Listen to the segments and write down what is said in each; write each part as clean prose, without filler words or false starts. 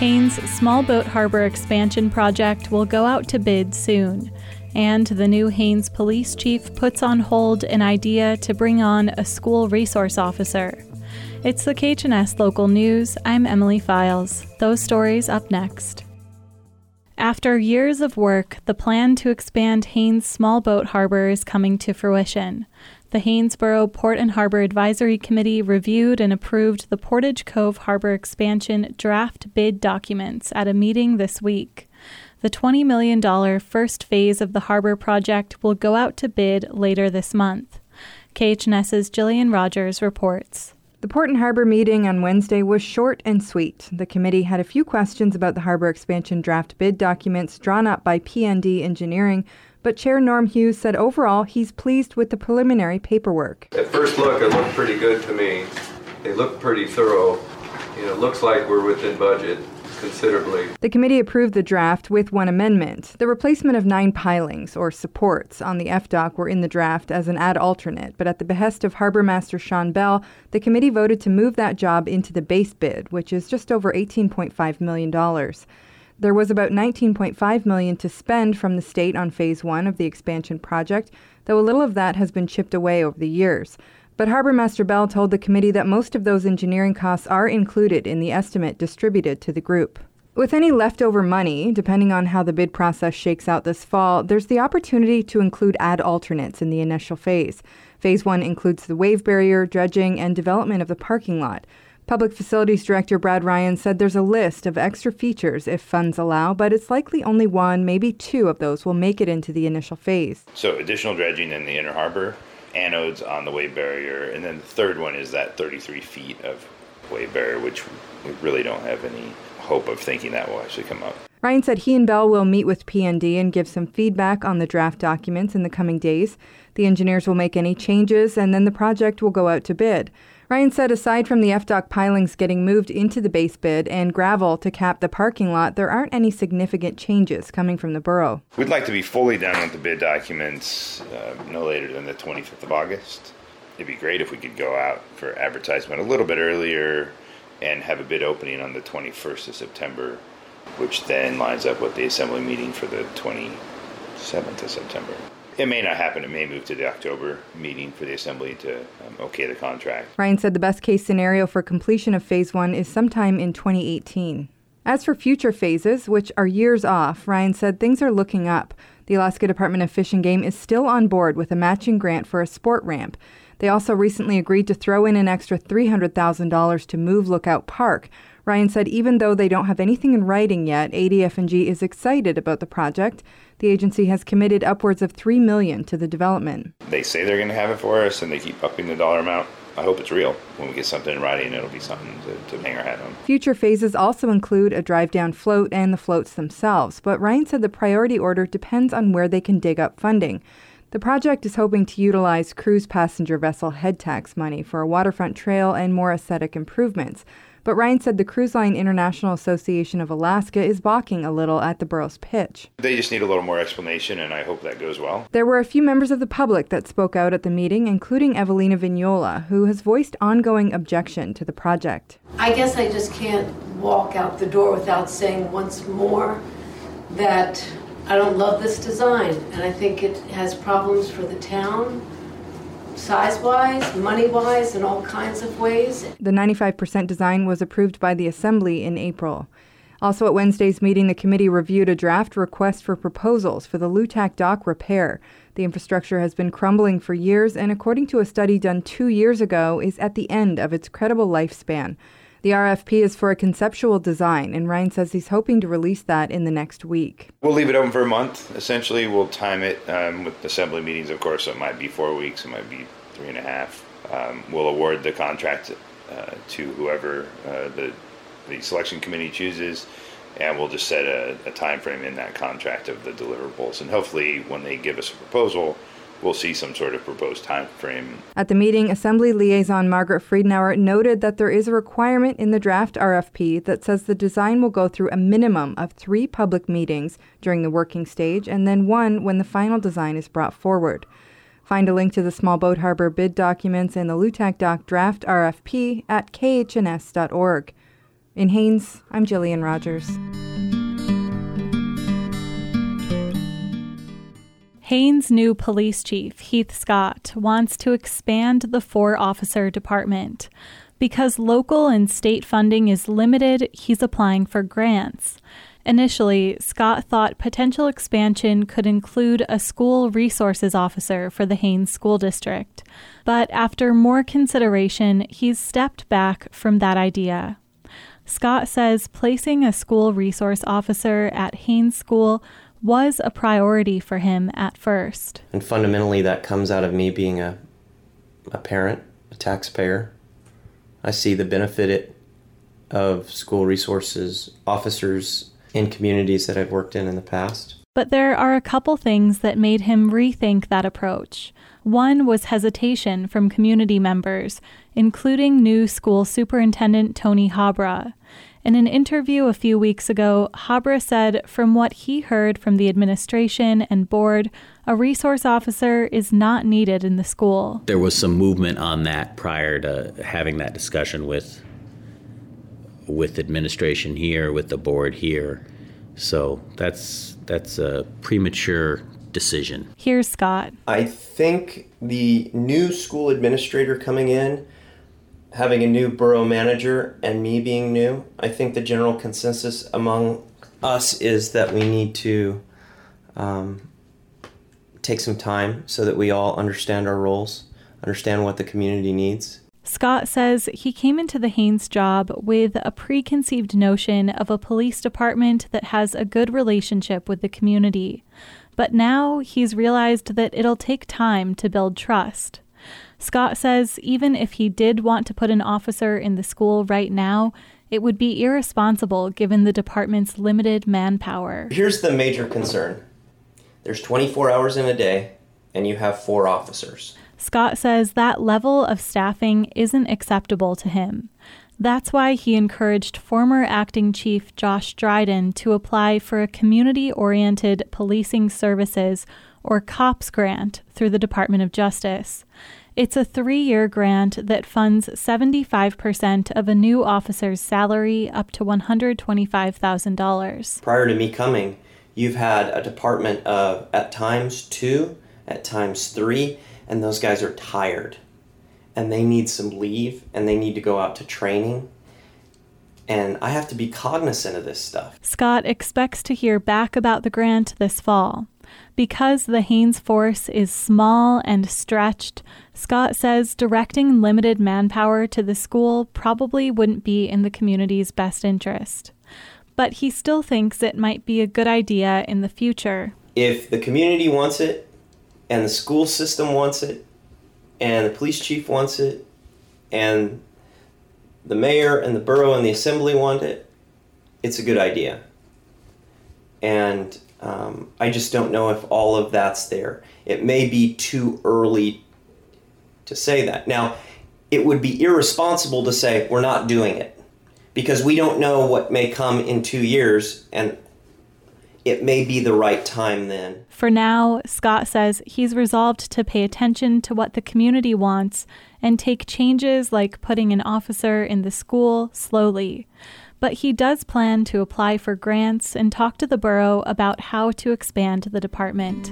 Haines' small boat harbor expansion project will go out to bid soon, and the new Haines police chief puts on hold an idea to bring on a school resource officer. It's the KHNS Local News. I'm Emily Files. Those stories up next. After years of work, the plan to expand Haines Small Boat Harbor is coming to fruition. The Haynesboro Port and Harbor Advisory Committee reviewed and approved the Portage Cove Harbor expansion draft bid documents at a meeting this week. The $20 million first phase of the harbor project will go out to bid later this month. KHNS's Jillian Rogers reports. The Port and Harbor meeting on Wednesday was short and sweet. The committee had a few questions about the harbor expansion draft bid documents drawn up by PND Engineering, but Chair Norm Hughes said overall he's pleased with the preliminary paperwork. At first look, it looked pretty good to me. They look pretty thorough. It looks like we're within budget considerably. The committee approved the draft with one amendment. The replacement of 9 pilings, or supports, on the FDock were in the draft as an ad alternate, but at the behest of Harbor Master Sean Bell, the committee voted to move that job into the base bid, which is just over $18.5 million. There was about $19.5 million to spend from the state on Phase 1 of the expansion project, though a little of that has been chipped away over the years. But Harbor Master Bell told the committee that most of those engineering costs are included in the estimate distributed to the group. With any leftover money, depending on how the bid process shakes out this fall, there's the opportunity to include ad alternates in the initial phase. Phase 1 includes the wave barrier, dredging, and development of the parking lot. Public Facilities Director Brad Ryan said there's a list of extra features if funds allow, but it's likely only 1, maybe 2 of those will make it into the initial phase. So additional dredging in the inner harbor, anodes on the wave barrier, and then the third one is that 33 feet of wave barrier, which we really don't have any hope of thinking that will actually come up. Ryan said he and Bell will meet with PND and give some feedback on the draft documents in the coming days. The engineers will make any changes, and then the project will go out to bid. Ryan said aside from the FDock pilings getting moved into the base bid and gravel to cap the parking lot, there aren't any significant changes coming from the borough. We'd like to be fully done with the bid documents no later than the 25th of August. It'd be great if we could go out for advertisement a little bit earlier and have a bid opening on the 21st of September, which then lines up with the assembly meeting for the 27th of September. It may not happen. It may move to the October meeting for the assembly to okay the contract. Ryan said the best case scenario for completion of Phase 1 is sometime in 2018. As for future phases, which are years off, Ryan said things are looking up. The Alaska Department of Fish and Game is still on board with a matching grant for a sport ramp. They also recently agreed to throw in an extra $300,000 to move Lookout Park. Ryan said even though they don't have anything in writing yet, ADF&G is excited about the project. The agency has committed upwards of $3 million to the development. They say they're going to have it for us, and they keep upping the dollar amount. I hope it's real. When we get something in writing, it'll be something to hang our hat on. Future phases also include a drive-down float and the floats themselves, but Ryan said the priority order depends on where they can dig up funding. The project is hoping to utilize cruise passenger vessel head tax money for a waterfront trail and more aesthetic improvements. But Ryan said the Cruise Line International Association of Alaska is balking a little at the borough's pitch. They just need a little more explanation, and I hope that goes well. There were a few members of the public that spoke out at the meeting, including Evelina Vignola, who has voiced ongoing objection to the project. I guess I just can't walk out the door without saying once more that I don't love this design, and I think it has problems for the town, size-wise, money-wise, in all kinds of ways. The 95% design was approved by the Assembly in April. Also at Wednesday's meeting, the committee reviewed a draft request for proposals for the Lutak dock repair. The infrastructure has been crumbling for years and, according to a study done 2 years ago, is at the end of its credible lifespan. The RFP is for a conceptual design, and Ryan says he's hoping to release that in the next week. We'll leave it open for a month. Essentially, we'll time it with assembly meetings, of course. So it might be 4 weeks, it might be 3.5. We'll award the contract to whoever the selection committee chooses, and we'll just set a time frame in that contract of the deliverables. And hopefully, when they give us a proposal, we'll see some sort of proposed time frame. At the meeting, Assembly Liaison Margaret Friedenauer noted that there is a requirement in the draft RFP that says the design will go through a minimum of 3 public meetings during the working stage and then 1 when the final design is brought forward. Find a link to the Small Boat Harbor bid documents and the Lutak Dock draft RFP at khns.org. In Haines, I'm Jillian Rogers. Haines' new police chief, Heath Scott, wants to expand the 4-officer department. Because local and state funding is limited, he's applying for grants. Initially, Scott thought potential expansion could include a school resources officer for the Haines School District. But after more consideration, he's stepped back from that idea. Scott says placing a school resource officer at Haines School was a priority for him at first. And fundamentally, that comes out of me being a parent, a taxpayer. I see the benefit of school resources officers in communities that I've worked in the past. But there are a couple things that made him rethink that approach. One was hesitation from community members, including new school superintendent Tony Habra. In an interview a few weeks ago, Habra said from what he heard from the administration and board, a resource officer is not needed in the school. There was some movement on that prior to having that discussion with administration here, with the board here. So that's a premature decision. Here's Scott. I think the new school administrator coming in, having a new borough manager, and me being new, I think the general consensus among us is that we need to take some time so that we all understand our roles, understand what the community needs. Scott says he came into the Haines job with a preconceived notion of a police department that has a good relationship with the community. But now he's realized that it'll take time to build trust. Scott says even if he did want to put an officer in the school right now, it would be irresponsible given the department's limited manpower. Here's the major concern. There's 24 hours in a day, and you have 4 officers. Scott says that level of staffing isn't acceptable to him. That's why he encouraged former acting chief Josh Dryden to apply for a community-oriented policing services, or COPS grant, through the Department of Justice. It's a 3-year grant that funds 75% of a new officer's salary up to $125,000. Prior to me coming, you've had a department of, at times 2, at times 3, and those guys are tired. And they need some leave, and they need to go out to training. And I have to be cognizant of this stuff. Scott expects to hear back about the grant this fall. Because the Haines force is small and stretched, Scott says directing limited manpower to the school probably wouldn't be in the community's best interest. But he still thinks it might be a good idea in the future. If the community wants it, and the school system wants it, and the police chief wants it, and the mayor and the borough and the assembly want it, it's a good idea. And I just don't know if all of that's there. It may be too early to say that. Now, it would be irresponsible to say we're not doing it, because we don't know what may come in 2 years, and it may be the right time then. For now, Scott says he's resolved to pay attention to what the community wants and take changes like putting an officer in the school slowly. But he does plan to apply for grants and talk to the borough about how to expand the department.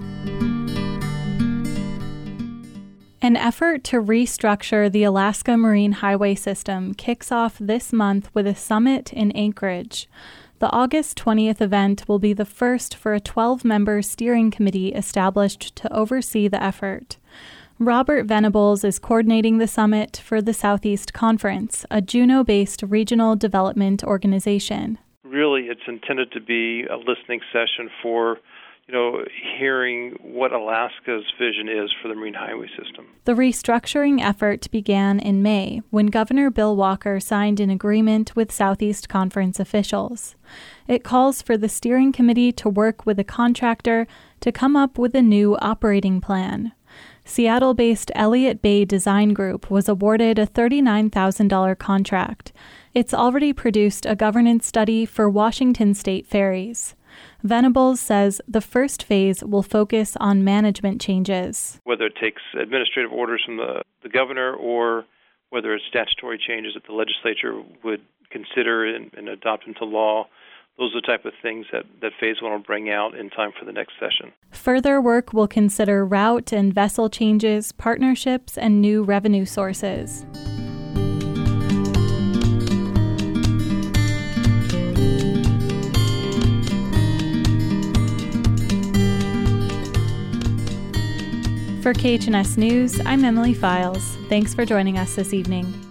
An effort to restructure the Alaska Marine Highway System kicks off this month with a summit in Anchorage. The August 20th event will be the first for a 12-member steering committee established to oversee the effort. Robert Venables is coordinating the summit for the Southeast Conference, a Juneau-based regional development organization. Really, it's intended to be a listening session for, hearing what Alaska's vision is for the marine highway system. The restructuring effort began in May when Governor Bill Walker signed an agreement with Southeast Conference officials. It calls for the steering committee to work with a contractor to come up with a new operating plan. Seattle-based Elliott Bay Design Group was awarded a $39,000 contract. It's already produced a governance study for Washington State ferries. Venables says the first phase will focus on management changes. Whether it takes administrative orders from the governor or whether it's statutory changes that the legislature would consider and adopt into law. Those are the type of things that Phase 1 will bring out in time for the next session. Further work will consider route and vessel changes, partnerships, and new revenue sources. For KHNS News, I'm Emily Files. Thanks for joining us this evening.